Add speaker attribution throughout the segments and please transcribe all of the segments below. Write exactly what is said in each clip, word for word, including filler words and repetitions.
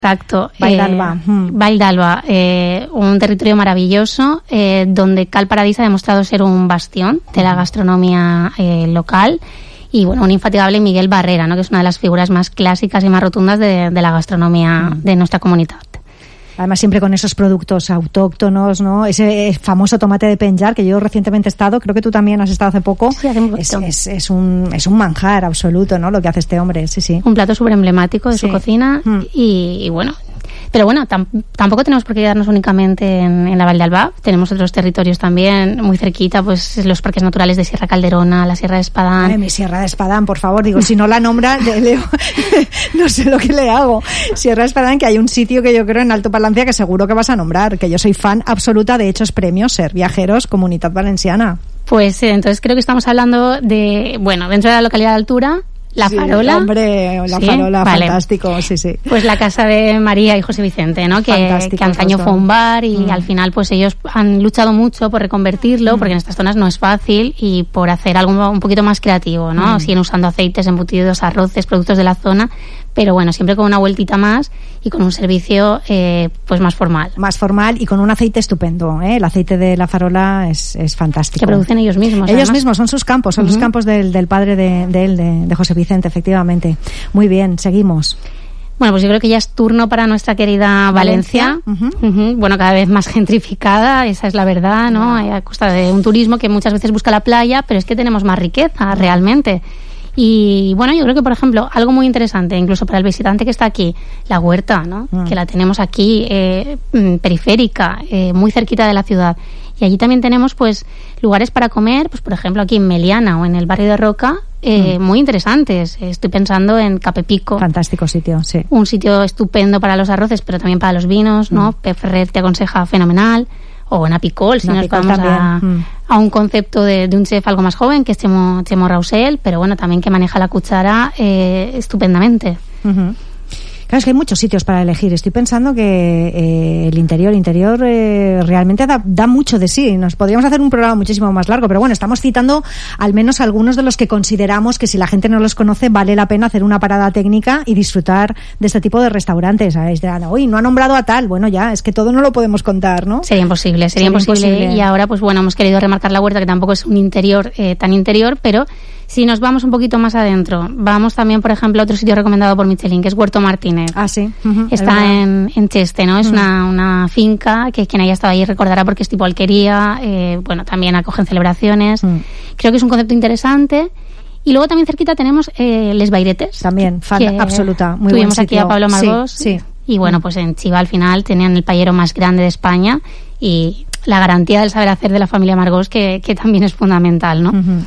Speaker 1: Exacto.
Speaker 2: Vall d'Alba.
Speaker 1: Eh, mm. Vall d'Alba, eh, un territorio maravilloso eh, donde Cal Paradís ha demostrado ser un bastión de la gastronomía eh, local. Y bueno, un infatigable Miguel Barrera, ¿no? Que es una de las figuras más clásicas y más rotundas de, de la gastronomía mm. de nuestra comunidad.
Speaker 2: Además siempre con esos productos autóctonos, ¿no? Ese famoso tomate de penjar que yo recientemente he estado, creo que tú también has estado hace poco.
Speaker 1: Sí, hace un
Speaker 2: es, es, es, un, es un manjar absoluto, ¿no? Lo que hace este hombre, sí, sí.
Speaker 1: Un plato súper emblemático de sí. su cocina mm. y, y bueno... Pero bueno, tam- tampoco tenemos por qué quedarnos únicamente en, en la Vall d'Alba. Tenemos otros territorios también muy cerquita, pues los parques naturales de Sierra Calderona, la Sierra de Espadán.
Speaker 2: Ay, mi Sierra de Espadán, por favor. Digo, si no la nombra, le, le, no sé lo que le hago. Sierra de Espadán, que hay un sitio que yo creo en Alto Palancia que seguro que vas a nombrar, que yo soy fan absoluta de Hechos Premios, Ser Viajeros, Comunidad Valenciana.
Speaker 1: Pues eh, entonces creo que estamos hablando de, bueno, dentro de la localidad de Altura, La
Speaker 2: sí,
Speaker 1: Farola.
Speaker 2: Hombre, La ¿Sí? Farola, vale. Fantástico, sí, sí.
Speaker 1: Pues la casa de María y José Vicente, ¿no? Que, que antaño fue un bar y mm. al final pues ellos han luchado mucho por reconvertirlo, mm. porque en estas zonas no es fácil, y por hacer algo un poquito más creativo, ¿no? Mm. Siguen usando aceites, embutidos, arroces, productos de la zona, pero bueno, siempre con una vueltita más y con un servicio eh, pues más formal.
Speaker 2: Más formal y con un aceite estupendo, ¿eh? El aceite de La Farola es, es fantástico.
Speaker 1: Que producen ellos mismos.
Speaker 2: Ellos
Speaker 1: además.
Speaker 2: mismos, son sus campos, son uh-huh. los campos del, del padre de, de él, de, de José Vicente, efectivamente. Muy bien, seguimos.
Speaker 1: Bueno, pues yo creo que ya es turno para nuestra querida Valencia. Valencia. Uh-huh. Uh-huh. Bueno, cada vez más gentrificada, esa es la verdad, ¿no? Uh-huh. A costa de un turismo que muchas veces busca la playa, pero es que tenemos más riqueza, realmente. Y bueno, yo creo que, por ejemplo, algo muy interesante, incluso para el visitante que está aquí, la huerta, ¿no? Mm. Que la tenemos aquí, eh, periférica, eh, muy cerquita de la ciudad. Y allí también tenemos, pues, lugares para comer, pues, por ejemplo, aquí en Meliana o en el barrio de Roca, eh, mm. muy interesantes. Estoy pensando en Capepico.
Speaker 2: Fantástico sitio, sí.
Speaker 1: Un sitio estupendo para los arroces, pero también para los vinos, ¿no? Mm. Pep Ferrer te aconseja fenomenal. O en Apicol, si nos vamos a, mm. a un concepto de, de un chef algo más joven, que es Chemo, Chemo Rausel, pero bueno, también que maneja la cuchara eh, estupendamente.
Speaker 2: Uh-huh. Claro, es que hay muchos sitios para elegir. Estoy pensando que eh, el interior, interior eh, realmente da, da mucho de sí. Nos podríamos hacer un programa muchísimo más largo, pero bueno, estamos citando al menos algunos de los que consideramos que si la gente no los conoce vale la pena hacer una parada técnica y disfrutar de este tipo de restaurantes. ¿Sabes? Dirán, uy, no ha nombrado a tal. Bueno, ya, es que todo no lo podemos contar, ¿no?
Speaker 1: Sería imposible, sería, sería imposible. imposible. Y ahora, pues bueno, hemos querido remarcar la huerta, que tampoco es un interior eh, tan interior, pero si nos vamos un poquito más adentro, vamos también, por ejemplo, a otro sitio recomendado por Michelin, que es Huerto Martínez.
Speaker 2: Ah, sí. Uh-huh,
Speaker 1: Está en, en Cheste, ¿no? Es uh-huh. una, una finca que quien haya estado ahí recordará porque es tipo alquería, eh, bueno, también acogen celebraciones. Uh-huh. Creo que es un concepto interesante. Y luego también cerquita tenemos eh, Les Bairetes.
Speaker 2: También, fan, absoluta. Muy
Speaker 1: tuvimos
Speaker 2: buen
Speaker 1: aquí a Pablo Margós.
Speaker 2: Sí, sí.
Speaker 1: Y bueno, pues en Chiva al final tenían el paellero más grande de España y la garantía del saber hacer de la familia Margós, que, que también es fundamental, ¿no? Uh-huh.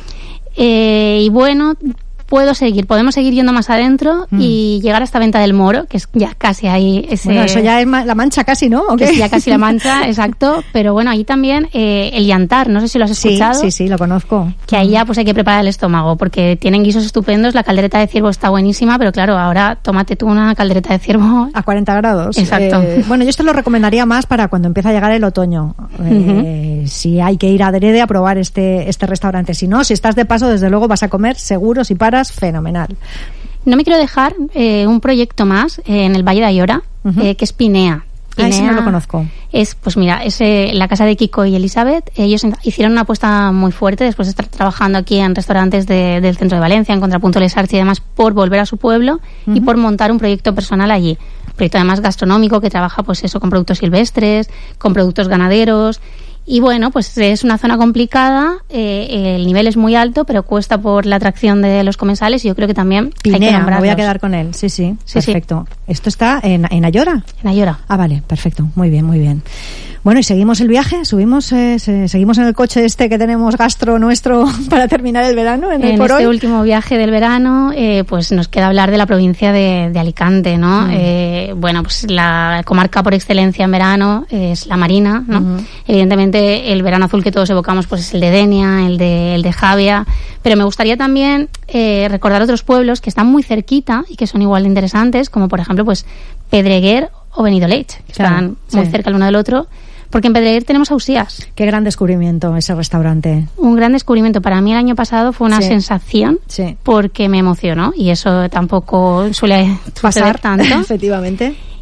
Speaker 1: Eh, y bueno, puedo seguir, podemos seguir yendo más adentro mm. y llegar hasta Venta del Moro, que es ya casi ahí ese...
Speaker 2: Bueno, eso ya es la Mancha casi, ¿no?
Speaker 1: ¿O que es ya casi la Mancha, exacto. Pero bueno, ahí también eh, el Llantar, no sé si lo has escuchado.
Speaker 2: Sí, sí, sí, lo conozco.
Speaker 1: Que ahí ya pues hay que preparar el estómago, porque tienen guisos estupendos, la caldereta de ciervo está buenísima, pero claro, ahora tómate tú una caldereta de ciervo...
Speaker 2: A cuarenta grados.
Speaker 1: Exacto.
Speaker 2: Eh, bueno, yo esto lo recomendaría más para cuando empieza a llegar el otoño. Eh, uh-huh. Si hay que ir a Derede a probar este, este restaurante. Si no, si estás de paso, desde luego vas a comer seguro, si paras, fenomenal.
Speaker 1: No me quiero dejar eh, un proyecto más eh, en el Valle de Ayora, uh-huh. eh, que es Pinea.
Speaker 2: Ah, ese no lo conozco.
Speaker 1: Es, pues mira, es eh, la casa de Kiko y Elizabeth. Ellos hicieron una apuesta muy fuerte después de estar trabajando aquí en restaurantes de, del centro de Valencia, en Contrapunto Les Arts y demás, por volver a su pueblo uh-huh. y por montar un proyecto personal allí. Un proyecto además gastronómico que trabaja pues eso con productos silvestres, con productos ganaderos. Y bueno, pues es una zona complicada, eh, el nivel es muy alto, pero cuesta por la atracción de los comensales y yo creo que también
Speaker 2: Pinea,
Speaker 1: hay que nombrarlos.
Speaker 2: Me voy a quedar con él, sí, sí,
Speaker 1: sí
Speaker 2: perfecto.
Speaker 1: Sí.
Speaker 2: ¿Esto está en, en Ayora?
Speaker 1: En Ayora.
Speaker 2: Ah, vale, perfecto, muy bien, muy bien. Bueno, y seguimos el viaje, subimos, eh, se, seguimos en el coche este que tenemos gastro nuestro para terminar el verano. En, el
Speaker 1: en
Speaker 2: por
Speaker 1: este
Speaker 2: hoy.
Speaker 1: último viaje del verano, eh, pues nos queda hablar de la provincia de, de Alicante, ¿no? Mm. Eh, bueno, pues la comarca por excelencia en verano es la Marina, ¿no? Mm. Evidentemente el verano azul que todos evocamos pues es el de Denia, el de, el de Javia, pero me gustaría también eh, recordar otros pueblos que están muy cerquita y que son igual de interesantes, como por ejemplo pues Pedreguer o Benidorm, que claro, están muy sí. cerca el uno del otro. Porque en Pedreguer tenemos Ausías.
Speaker 2: Qué gran descubrimiento ese restaurante.
Speaker 1: Un gran descubrimiento. Para mí el año pasado fue una sí. sensación
Speaker 2: sí.
Speaker 1: porque me emocionó y eso tampoco suele
Speaker 2: pasar
Speaker 1: tanto.
Speaker 2: Efectivamente.